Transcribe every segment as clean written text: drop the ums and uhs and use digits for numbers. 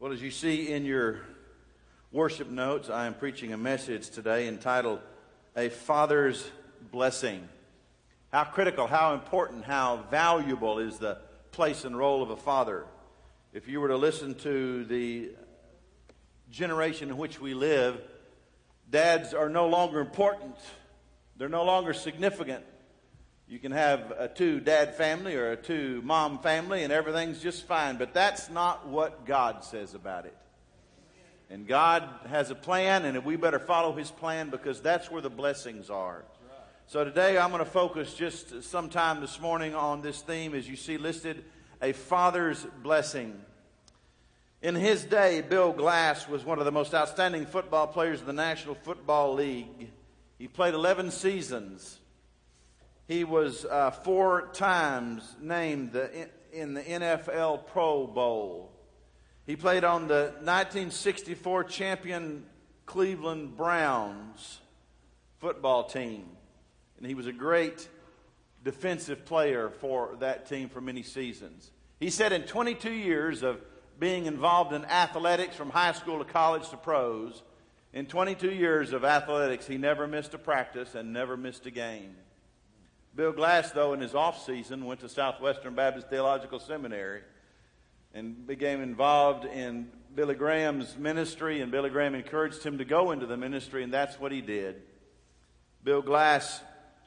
Well, as you see in your worship notes, I am preaching a message today entitled, A Father's Blessing. How critical, how important, how valuable is the place and role of a father. If you were to listen to the generation in which we live, dads are no longer important. They're no longer significant. You can have a two-dad family or a two-mom family and everything's just fine. But that's not what God says about it. And God has a plan, and we better follow His plan because that's where the blessings are. So today I'm going to focus just sometime this morning on this theme, as you see listed, a father's blessing. In his day, Bill Glass was one of the most outstanding football players in the National Football League. He played 11 seasons. He was 4 times named in the NFL Pro Bowl. He played on the 1964 champion Cleveland Browns football team. And he was a great defensive player for that team for many seasons. He said in 22 years of being involved in athletics from high school to college to pros, in 22 years of athletics, he never missed a practice and never missed a game. Bill Glass, though, in his off season, went to Southwestern Baptist Theological Seminary and became involved in Billy Graham's ministry, and Billy Graham encouraged him to go into the ministry, and that's what he did. Bill Glass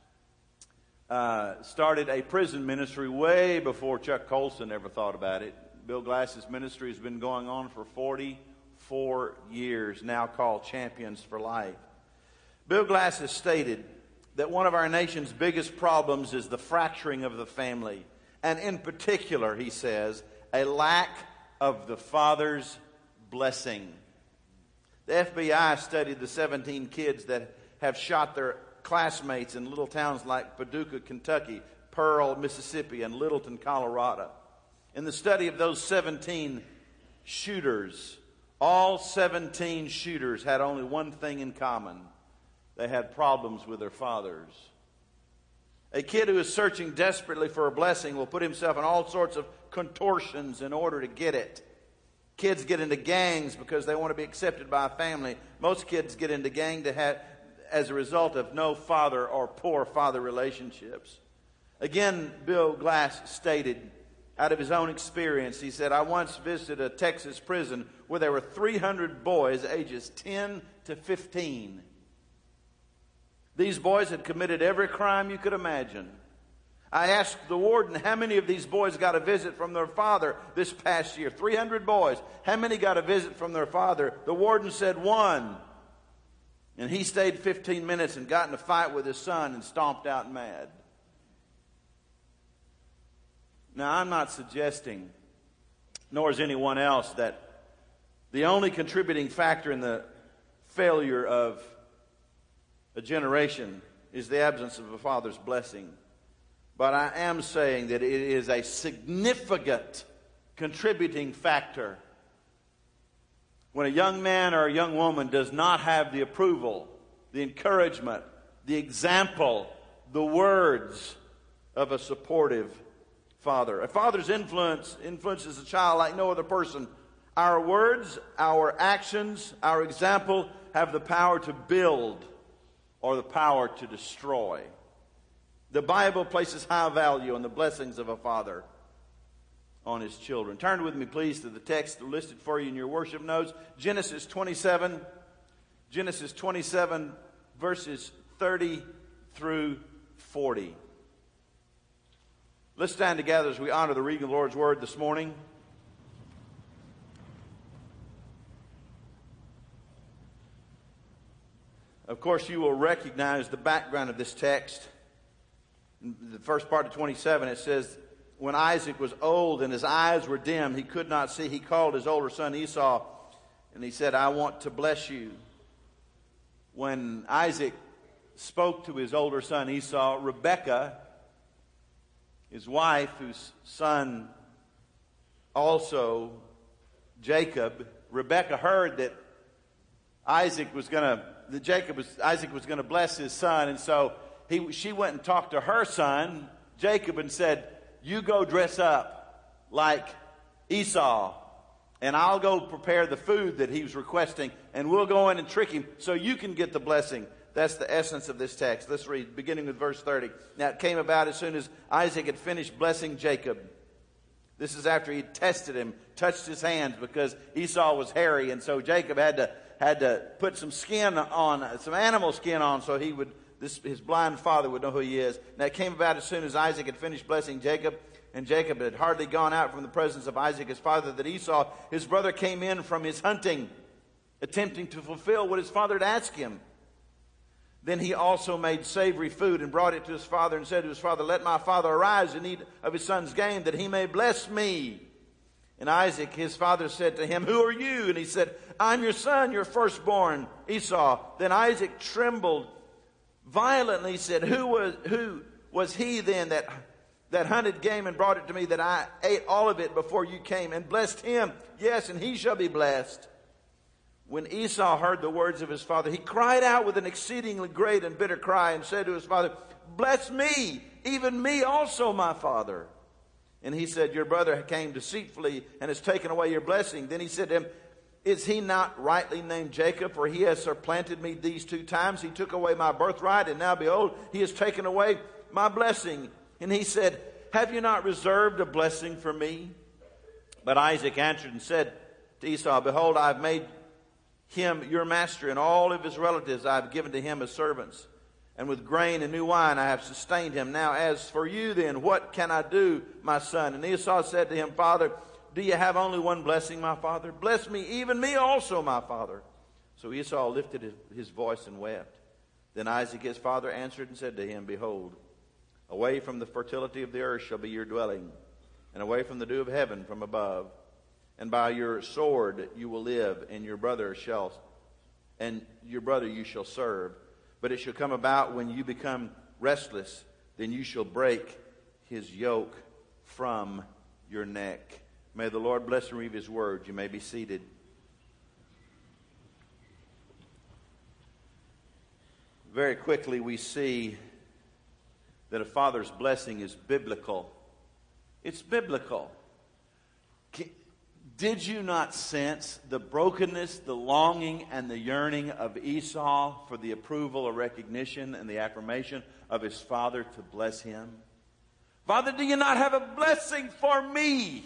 started a prison ministry way before Chuck Colson ever thought about it. Bill Glass's ministry has been going on for 44 years, now called Champions for Life. Bill Glass has stated that one of our nation's biggest problems is the fracturing of the family. And in particular, he says, a lack of the father's blessing. The FBI studied the 17 kids that have shot their classmates in little towns like Paducah, Kentucky, Pearl, Mississippi, and Littleton, Colorado. In the study of those 17 shooters, all 17 shooters had only one thing in common. They had problems with their fathers. A kid who is searching desperately for a blessing will put himself in all sorts of contortions in order to get it. Kids get into gangs because they want to be accepted by a family. Most kids get into gang as a result of no father or poor father relationships. Again, Bill Glass stated, out of his own experience, he said, I once visited a Texas prison where there were 300 boys ages 10 to 15. These boys had committed every crime you could imagine. I asked the warden how many of these boys got a visit from their father this past year. 300 boys. How many got a visit from their father? The warden said 1. And he stayed 15 minutes and got in a fight with his son and stomped out mad. Now, I'm not suggesting, nor is anyone else, that the only contributing factor in the failure of a generation is the absence of a father's blessing. But I am saying that it is a significant contributing factor when a young man or a young woman does not have the approval, the encouragement, the example, the words of a supportive father. A father's influences a child like no other person. Our words, our actions, our example have the power to build or the power to destroy. The Bible places high value on the blessings of a father on his children. Turn with me, please, to the text listed for you in your worship notes. Genesis 27, verses 30 through 40. Let's stand together as we honor the reading of the Lord's Word this morning. Of course, you will recognize the background of this text. In the first part of 27, it says, when Isaac was old and his eyes were dim, he could not see, he called his older son Esau, and he said, I want to bless you. When Isaac spoke to his older son Esau, Rebekah, his wife, whose son also Jacob, Rebekah heard that Isaac was going to bless his son, and so she went and talked to her son Jacob and said, you go dress up like Esau and I'll go prepare the food that he was requesting, and we'll go in and trick him so you can get the blessing. That's the essence of this text. Let's read, beginning with verse 30. Now it came about as soon as Isaac had finished blessing Jacob. This is after he tested him, touched his hands, because Esau was hairy, and so Jacob had to put some skin on, some animal skin on, so he would, his blind father would know who he is. Now it came about as soon as Isaac had finished blessing Jacob, and Jacob had hardly gone out from the presence of Isaac his father, that Esau, his brother, came in from his hunting, attempting to fulfill what his father had asked him. Then he also made savory food and brought it to his father and said to his father, "Let my father arise and eat of his son's game, that he may bless me." And Isaac, his father, said to him, "Who are you?" And he said, "I'm your son, your firstborn, Esau." Then Isaac trembled violently. He said, Who was he then that hunted game and brought it to me, that I ate all of it before you came, and blessed him? Yes, and he shall be blessed. When Esau heard the words of his father, he cried out with an exceedingly great and bitter cry and said to his father, "Bless me, even me also, my father." And he said, "Your brother came deceitfully and has taken away your blessing." Then he said to him, "Is he not rightly named Jacob? For he has supplanted me these 2 times. He took away my birthright, and now behold, he has taken away my blessing." And he said, "Have you not reserved a blessing for me?" But Isaac answered and said to Esau, "Behold, I have made him your master, and all of his relatives I have given to him as servants. And with grain and new wine I have sustained him. Now as for you then, what can I do, my son?" And Esau said to him, "Father, do you have only one blessing, my father? Bless me, even me also, my father." So Esau lifted his voice and wept. Then Isaac his father answered and said to him, "Behold, away from the fertility of the earth shall be your dwelling, and away from the dew of heaven from above. And by your sword you will live, and your brother you shall serve. But it shall come about when you become restless, then you shall break his yoke from your neck." May the Lord bless and read his word. You may be seated. Very quickly we see that a father's blessing is biblical. It's biblical. Did you not sense the brokenness, the longing, and the yearning of Esau for the approval or recognition and the affirmation of his father to bless him? "Father, do you not have a blessing for me?"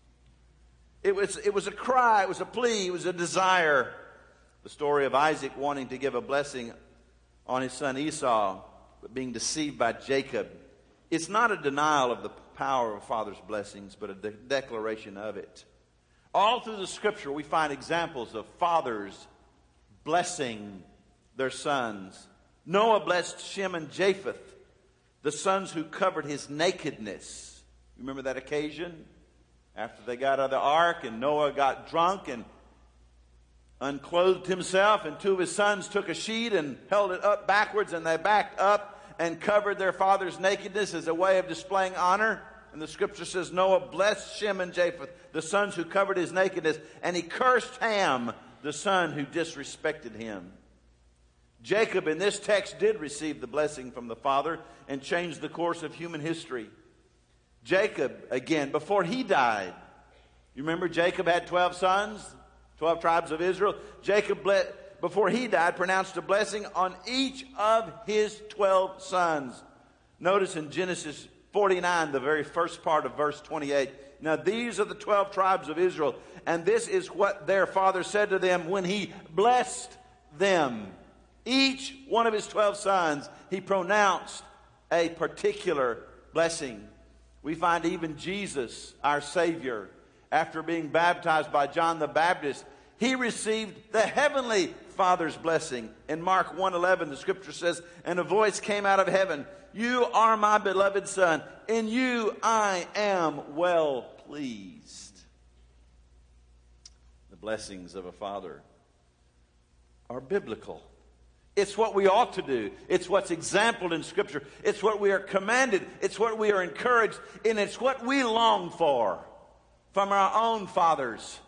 It was a cry, it was a plea, it was a desire. The story of Isaac wanting to give a blessing on his son Esau, but being deceived by Jacob. It's not a denial of the power of a father's blessings, but a declaration of it. All through the scripture, we find examples of fathers blessing their sons. Noah blessed Shem and Japheth, the sons who covered his nakedness. You remember that occasion? After they got out of the ark and Noah got drunk and unclothed himself, and 2 of his sons took a sheet and held it up backwards, and they backed up and covered their father's nakedness as a way of displaying honor. And the scripture says Noah blessed Shem and Japheth, the sons who covered his nakedness, and he cursed Ham, the son who disrespected him. Jacob in this text did receive the blessing from the father and changed the course of human history. Jacob, again, before he died, you remember Jacob had 12 sons, 12 tribes of Israel. Jacob, before he died, pronounced a blessing on each of his 12 sons. Notice in Genesis 49, the very first part of verse 28. "Now these are the 12 tribes of Israel, and this is what their father said to them when he blessed them." Each one of his 12 sons, he pronounced a particular blessing. We find even Jesus, our Savior, after being baptized by John the Baptist, he received the heavenly Father's blessing. In Mark 1:11, the scripture says, "And a voice came out of heaven, 'You are my beloved Son, in you I am well pleased.'" The blessings of a father are biblical. It's what we ought to do. It's what's exampled in Scripture. It's what we are commanded. It's what we are encouraged. And it's what we long for from our own fathers.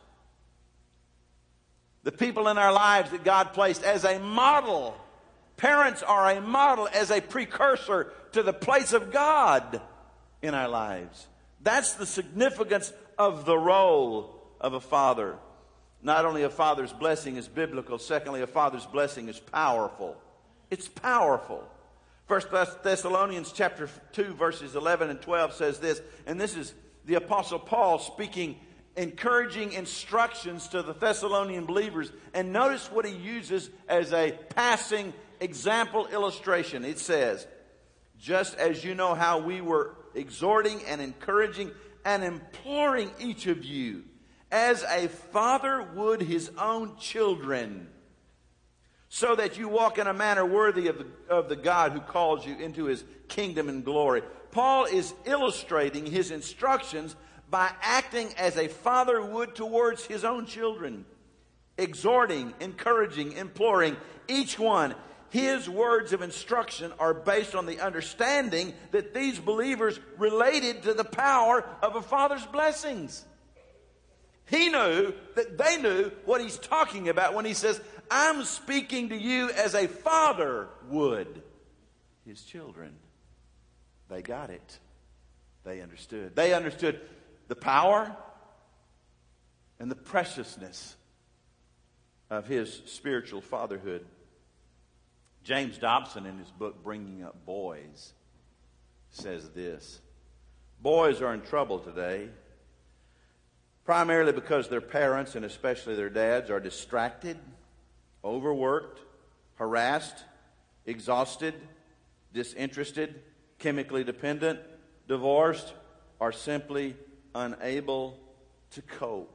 The people in our lives that God placed as a model. Parents are a model as a precursor to the place of God in our lives. That's the significance of the role of a father. Not only a father's blessing is biblical, secondly, a father's blessing is powerful. It's powerful. 1 Thessalonians chapter 2, verses 11 and 12 says this, and this is the Apostle Paul speaking encouraging instructions to the Thessalonian believers. And notice what he uses as a passing example illustration. It says, just as you know how we were exhorting and encouraging and imploring each of you, as a father would his own children, so that you walk in a manner worthy of the God who calls you into his kingdom and glory. Paul is illustrating his instructions by acting as a father would towards his own children, exhorting, encouraging, imploring each one. His words of instruction are based on the understanding that these believers related to the power of a father's blessings. He knew that they knew what he's talking about when he says, I'm speaking to you as a father would his children. They got it. They understood. They understood the power and the preciousness of his spiritual fatherhood. James Dobson, in his book, Bringing Up Boys, says this: boys are in trouble today, primarily because their parents, and especially their dads, are distracted, overworked, harassed, exhausted, disinterested, chemically dependent, divorced, or simply unable to cope.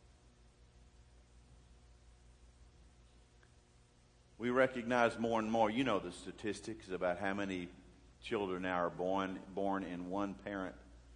We recognize more and more, you know the statistics about how many children now are born in one-parent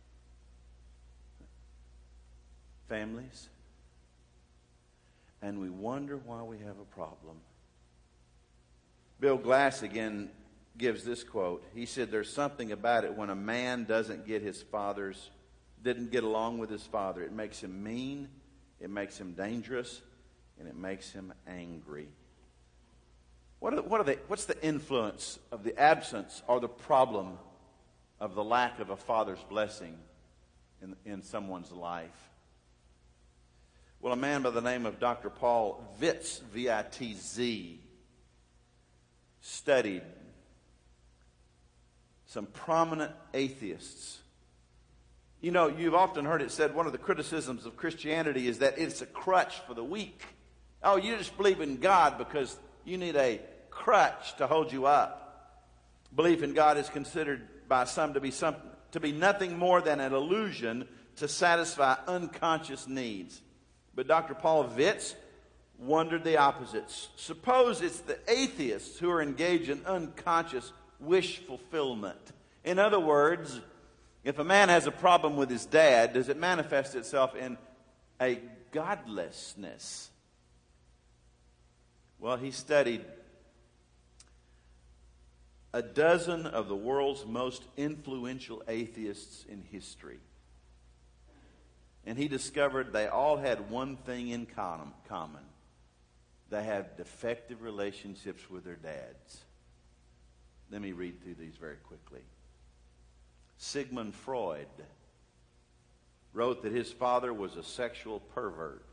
families. And we wonder why we have a problem. Bill Glass again gives this quote. He said, there's something about it when a man didn't get along with his father. It makes him mean, it makes him dangerous, and it makes him angry. What's the influence of the absence or the problem of the lack of a father's blessing in someone's life? Well, a man by the name of Dr. Paul Vitz, V-I-T-Z, studied some prominent atheists. You know, you've often heard it said one of the criticisms of Christianity is that it's a crutch for the weak. Oh, you just believe in God because you need a crutch to hold you up. Belief in God is considered by some to be nothing more than an illusion to satisfy unconscious needs. But Dr. Paul Vitz wondered the opposites. Suppose it's the atheists who are engaged in unconscious wish fulfillment. In other words, if a man has a problem with his dad, does it manifest itself in a godlessness? Well, he studied a dozen of the world's most influential atheists in history. And he discovered they all had one thing in common. They have defective relationships with their dads. Let me read through these very quickly. Sigmund Freud wrote that his father was a sexual pervert.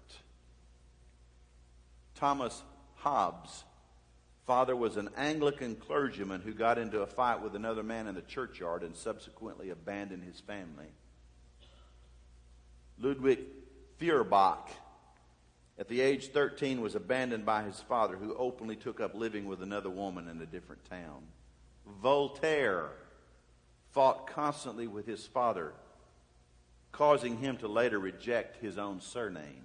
Thomas Hobbes' father was an Anglican clergyman who got into a fight with another man in the churchyard and subsequently abandoned his family. Ludwig Feuerbach, at the age 13, was abandoned by his father, who openly took up living with another woman in a different town. Voltaire fought constantly with his father, causing him to later reject his own surname.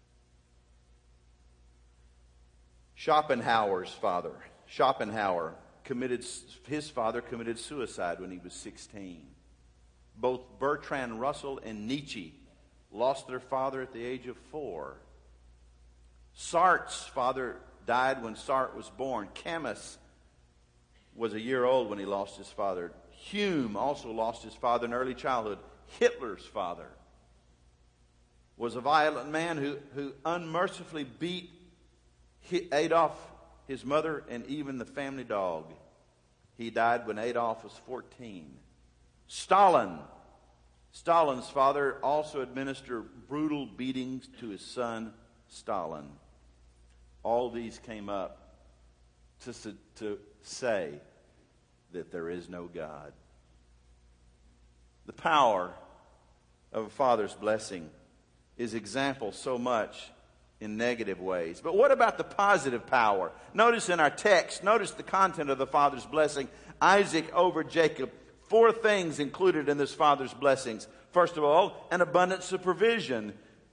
Schopenhauer committed suicide when he was 16. Both Bertrand Russell and Nietzsche lost their father at the age of 4. Sartre's father died when Sartre was born. Camus was a year old when he lost his father. Hume also lost his father in early childhood. Hitler's father was a violent man who unmercifully beat Adolf, his mother, and even the family dog. He died when Adolf was 14. Stalin Stalin's father also administered brutal beatings to his son, Stalin. All these came up to say that there is no God. The power of a father's blessing is exampled so much in negative ways. But what about the positive power? Notice in our text, notice the content of the father's blessing. Isaac over Jacob. 4 things included in this father's blessings. First of all, an abundance of provision.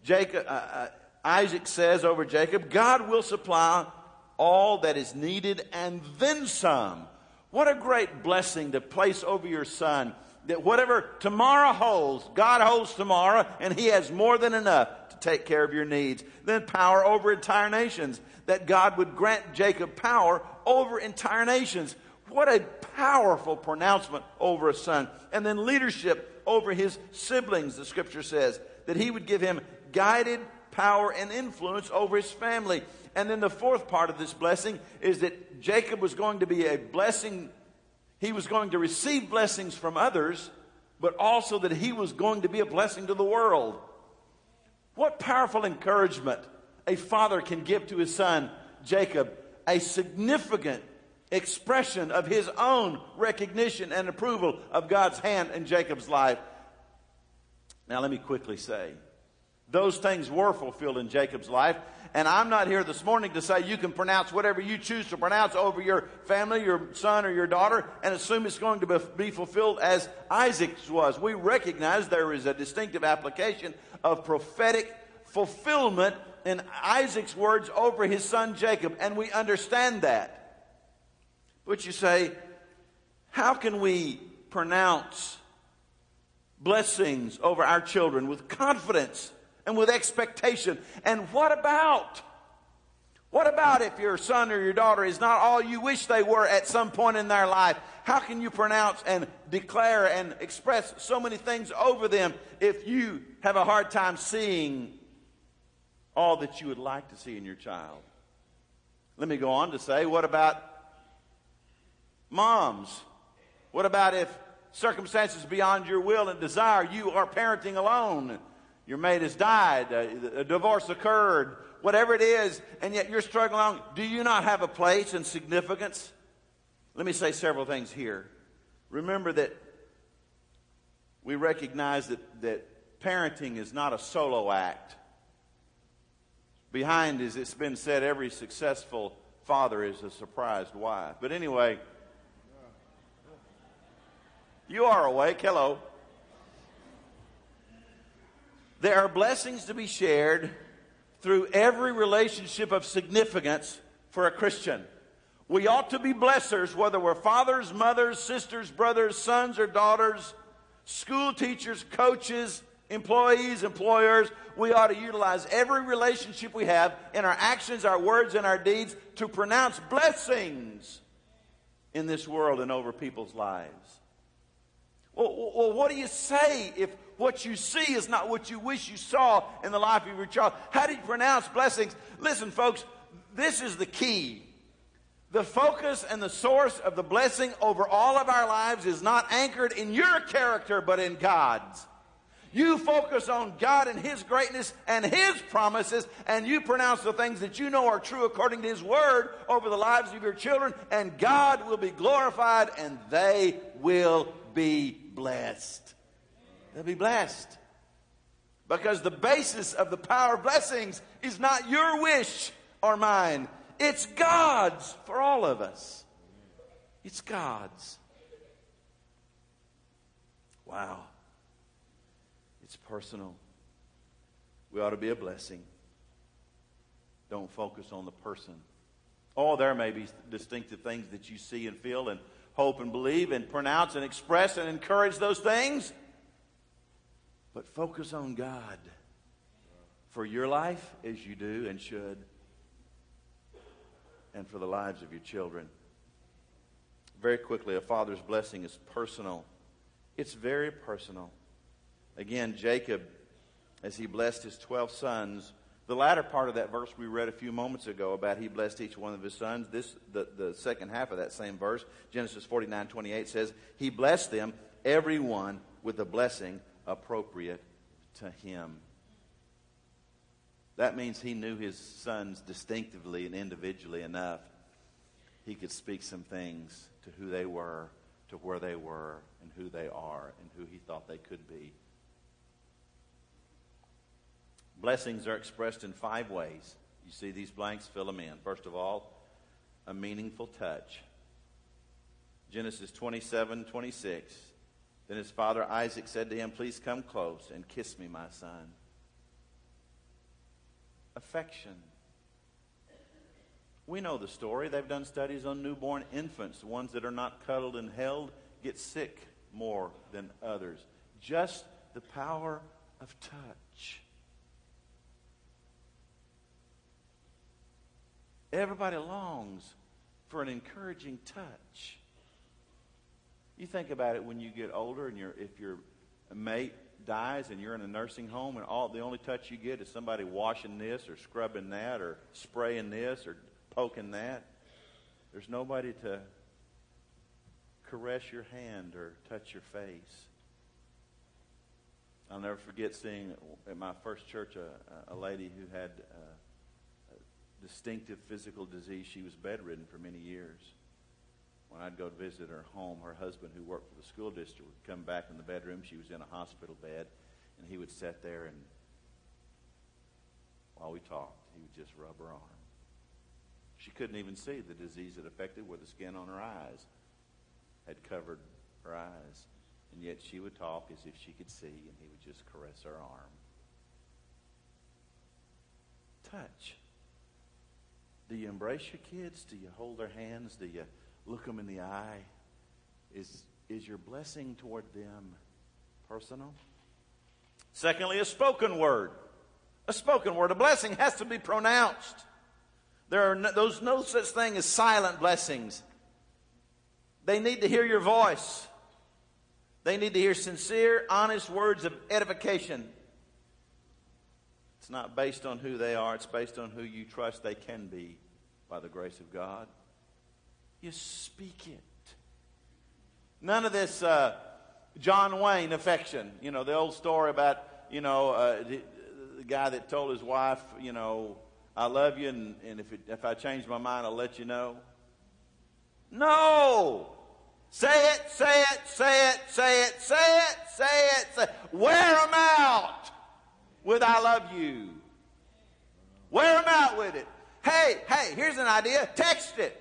Isaac says over Jacob, God will supply all that is needed and then some. What a great blessing to place over your son, that whatever tomorrow holds, God holds tomorrow, and He has more than enough to take care of your needs. Then power over entire nations, that God would grant Jacob power over entire nations. What a powerful pronouncement over a son. And then leadership over his siblings, the scripture says, that He would give him guided power and influence over his family. And then the 4th part of this blessing is that Jacob was going to be a blessing. He was going to receive blessings from others, but also that he was going to be a blessing to the world. What powerful encouragement a father can give to his son, Jacob. A significant expression of his own recognition and approval of God's hand in Jacob's life. Now let me quickly say, those things were fulfilled in Jacob's life. And I'm not here this morning to say you can pronounce whatever you choose to pronounce over your family, your son or your daughter, and assume it's going to be fulfilled as Isaac's was. We recognize there is a distinctive application of prophetic fulfillment in Isaac's words over his son Jacob, and we understand that. But you say, how can we pronounce blessings over our children with confidence and with expectation? And what about if your son or your daughter is not all you wish they were at some point in their life? How can you pronounce and declare and express so many things over them if you have a hard time seeing all that you would like to see in your child? Let me go on to say, what about moms? What about if circumstances beyond your will and desire, you are parenting alone? Your mate has died, a divorce occurred, whatever it is, and yet you're struggling along. Do you not have a place and significance? Let me say several things here. Remember that we recognize that parenting is not a solo act. Behind, as it's been said, every successful father is a surprised wife. But anyway, you are awake. Hello. There are blessings to be shared through every relationship of significance for a Christian. We ought to be blessers, whether we're fathers, mothers, sisters, brothers, sons or daughters, school teachers, coaches, employees, employers. We ought to utilize every relationship we have in our actions, our words, and our deeds to pronounce blessings in this world and over people's lives. Well, what do you say if what you see is not what you wish you saw in the life of your child? How do you pronounce blessings? Listen, folks, this is the key. The focus and the source of the blessing over all of our lives is not anchored in your character, but in God's. You focus on God and His greatness and His promises, and you pronounce the things that you know are true according to His Word over the lives of your children, and God will be glorified and they will be blessed. They'll be blessed. Because the basis of the power of blessings is not your wish or mine. It's God's for all of us. It's God's. Wow. It's personal. We ought to be a blessing. Don't focus on the person. Oh, there may be distinctive things that you see and feel and hope and believe and pronounce and express and encourage those things. But focus on God for your life as you do and should, and for the lives of your children. Very quickly, a father's blessing is personal. It's very personal. Again, Jacob, as he blessed his 12 sons, the latter part of that verse we read a few moments ago about he blessed each one of his sons, the second half of that same verse, Genesis 49:28 says, he blessed them, every one with the blessing appropriate to him. That means he knew his sons distinctively and individually enough. He could speak some things to who they were, to where they were, and who they are, and who he thought they could be. Blessings are expressed in 5 ways. You see these blanks, fill them in. First of all, a meaningful touch. Genesis 27:26. Then his father Isaac said to him, "Please come close and kiss me, my son." Affection. We know the story. They've done studies on newborn infants. The ones that are not cuddled and held get sick more than others. Just the power of touch. Everybody longs for an encouraging touch. You think about it when you get older and if your mate dies and you're in a nursing home and the only touch you get is somebody washing this or scrubbing that or spraying this or poking that. There's nobody to caress your hand or touch your face. I'll never forget seeing at my first church a lady who had a distinctive physical disease. She was bedridden for many years. When I'd go visit her home, her husband, who worked for the school district, would come back in the bedroom. She was in a hospital bed, and he would sit there, and while we talked, he would just rub her arm. She couldn't even see the disease that affected where the skin on her eyes had covered her eyes. And yet she would talk as if she could see, and he would just caress her arm. Touch. Do you embrace your kids? Do you hold their hands? Do you look them in the eye? Is your blessing toward them personal? Secondly, a spoken word. A spoken word. A blessing has to be pronounced. There are no such thing as silent blessings. They need to hear your voice. They need to hear sincere, honest words of edification. It's not based on who they are. It's based on who you trust they can be by the grace of God. You speak it. None of this John Wayne affection. You know, the old story about, the guy that told his wife, I love you, and if I change my mind, I'll let you know. No! Say it, say it, say it, say it, say it, say it, say it. Wear them out with I love you. Wear them out with it. Hey, here's an idea. Text it.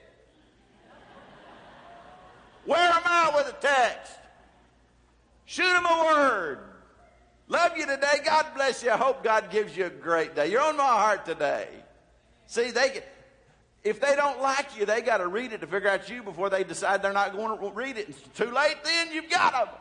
Wear them out with a text. Shoot them a word. Love you today. God bless you. I hope God gives you a great day. You're on my heart today. See, if they don't like you, they got to read it to figure out you before they decide they're not going to read it. It's too late then. You've got them.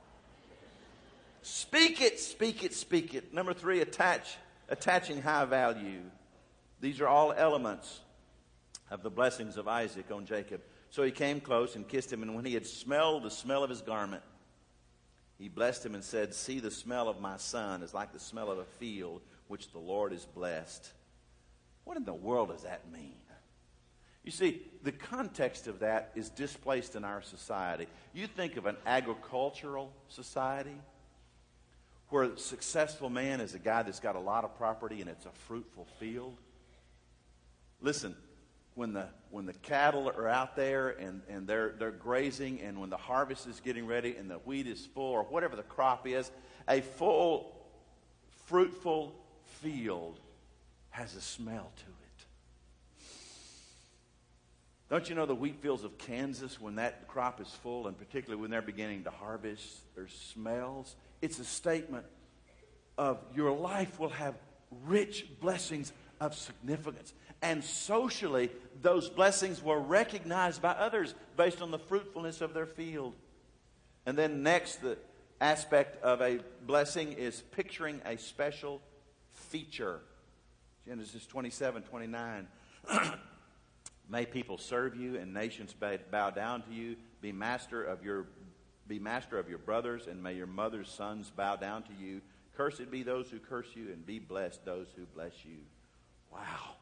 Speak it, speak it, speak it. Number 3, attaching high value. These are all elements of the blessings of Isaac on Jacob. So he came close and kissed him, and when he had smelled the smell of his garment, he blessed him and said, "See, the smell of my son is like the smell of a field which the Lord has blessed." What in the world does that mean? You see, the context of that is displaced in our society. You think of an agricultural society where a successful man is a guy that's got a lot of property and it's a fruitful field. Listen, when the cattle are out there and they're grazing, and when the harvest is getting ready and the wheat is full, or whatever the crop is, a full, fruitful field has a smell to it. Don't you know the wheat fields of Kansas, when that crop is full, and particularly when they're beginning to harvest, there's smells? It's a statement of your life will have rich blessings of significance. And socially, those blessings were recognized by others based on the fruitfulness of their field. And then next, the aspect of a blessing is picturing a special feature. Genesis 27:29. May people serve you and nations bow down to you. Be master of your brothers, and may your mother's sons bow down to you. Cursed be those who curse you, and be blessed those who bless you. Wow.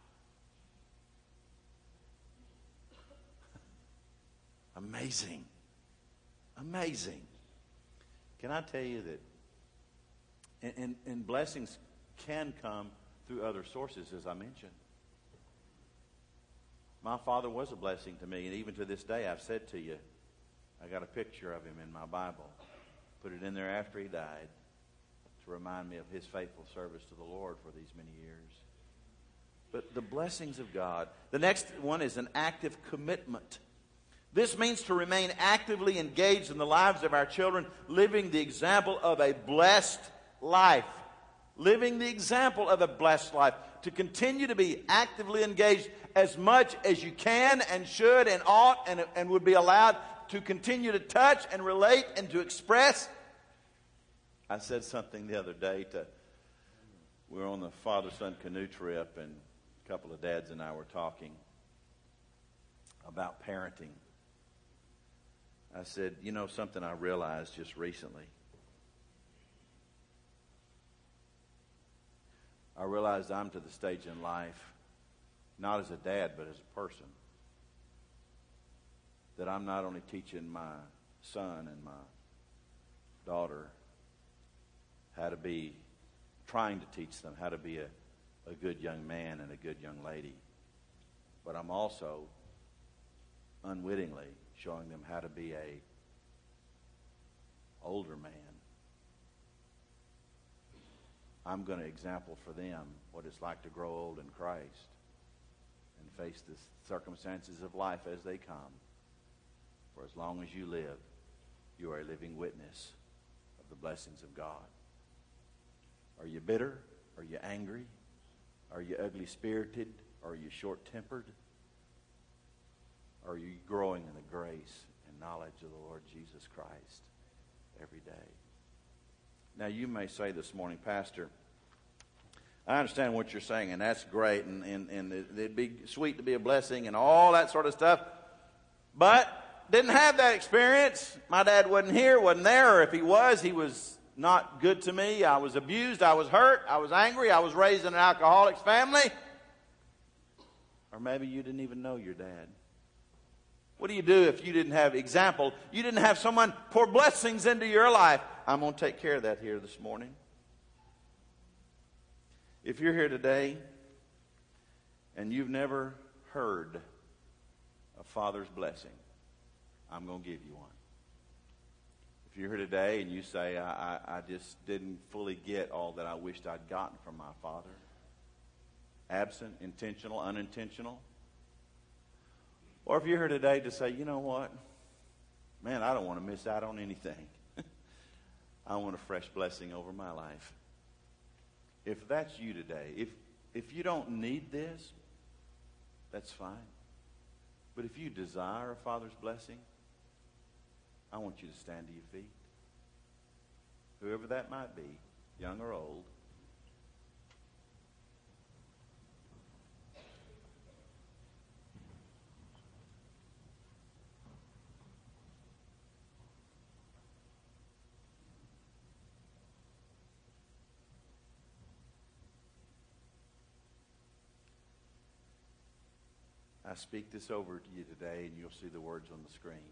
Amazing. Amazing. Can I tell you that And blessings can come through other sources, as I mentioned. My father was a blessing to me, and even to this day, I've said to you, I got a picture of him in my Bible. Put it in there after he died to remind me of his faithful service to the Lord for these many years. But the blessings of God. The next one is an active commitment. This means to remain actively engaged in the lives of our children, living the example of a blessed life. Living the example of a blessed life. To continue to be actively engaged as much as you can and should and ought and would be allowed to continue to touch and relate and to express. I said something the other day we were on the father-son canoe trip, and a couple of dads and I were talking about parenting. I said, you know, something I realized just recently. I realized I'm to the stage in life, not as a dad, but as a person, that I'm not only teaching my son and my daughter how to be, trying to teach them how to be a good young man and a good young lady, but I'm also unwittingly showing them how to be a older man. I'm going to example for them what it's like to grow old in Christ and face the circumstances of life as they come. For as long as you live, you are a living witness of the blessings of God. Are you bitter? Are you angry? Are you ugly-spirited? Are you short-tempered? Are you growing in the grace and knowledge of the Lord Jesus Christ every day? Now, you may say this morning, Pastor, I understand what you're saying, and that's great, and it'd be sweet to be a blessing and all that sort of stuff, but didn't have that experience. My dad wasn't here, wasn't there, or if he was not good to me. I was abused, I was hurt, I was angry, I was raised in an alcoholic's family. Or maybe you didn't even know your dad. What do you do if you didn't have example? You didn't have someone pour blessings into your life. I'm going to take care of that here this morning. If you're here today and you've never heard a father's blessing, I'm going to give you one. If you're here today and you say, I just didn't fully get all that I wished I'd gotten from my father, absent, intentional, unintentional. Or if you're here today to say, you know what? Man, I don't want to miss out on anything. I want a fresh blessing over my life. If that's you today, if you don't need this, that's fine. But if you desire a father's blessing, I want you to stand to your feet. Whoever that might be, young or old. I speak this over to you today, and you'll see the words on the screen.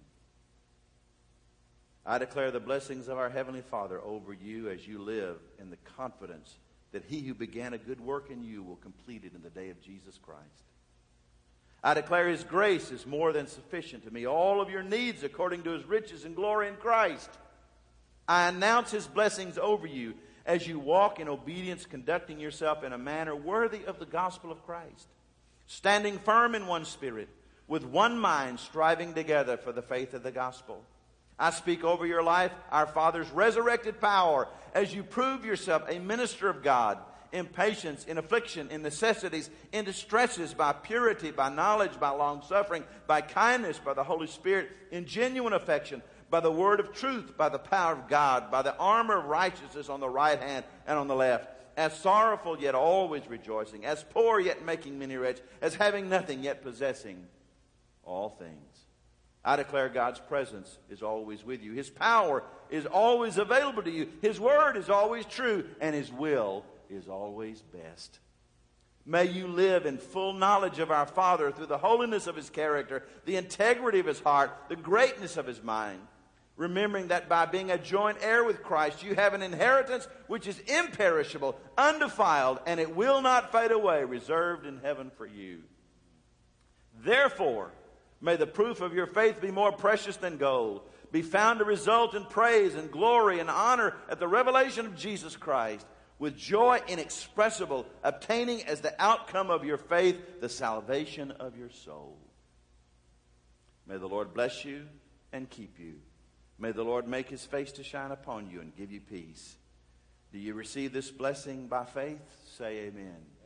I declare the blessings of our Heavenly Father over you as you live in the confidence that He who began a good work in you will complete it in the day of Jesus Christ. I declare His grace is more than sufficient to meet all of your needs according to His riches and glory in Christ. I announce His blessings over you as you walk in obedience, conducting yourself in a manner worthy of the gospel of Christ. Standing firm in one spirit, with one mind, striving together for the faith of the gospel. I speak over your life our Father's resurrected power as you prove yourself a minister of God in patience, in affliction, in necessities, in distresses, by purity, by knowledge, by long-suffering, by kindness, by the Holy Spirit, in genuine affection, by the word of truth, by the power of God, by the armor of righteousness on the right hand and on the left. As sorrowful, yet always rejoicing. As poor, yet making many rich. As having nothing, yet possessing all things. I declare God's presence is always with you. His power is always available to you. His word is always true. And His will is always best. May you live in full knowledge of our Father through the holiness of His character, the integrity of His heart, the greatness of His mind. remembering that by being a joint heir with Christ, you have an inheritance which is imperishable, undefiled, and it will not fade away, reserved in heaven for you. Therefore, may the proof of your faith be more precious than gold, be found to result in praise and glory and honor at the revelation of Jesus Christ, with joy inexpressible, obtaining as the outcome of your faith the salvation of your soul. May the Lord bless you and keep you. May the Lord make his face to shine upon you and give you peace. Do you receive this blessing by faith? Say amen.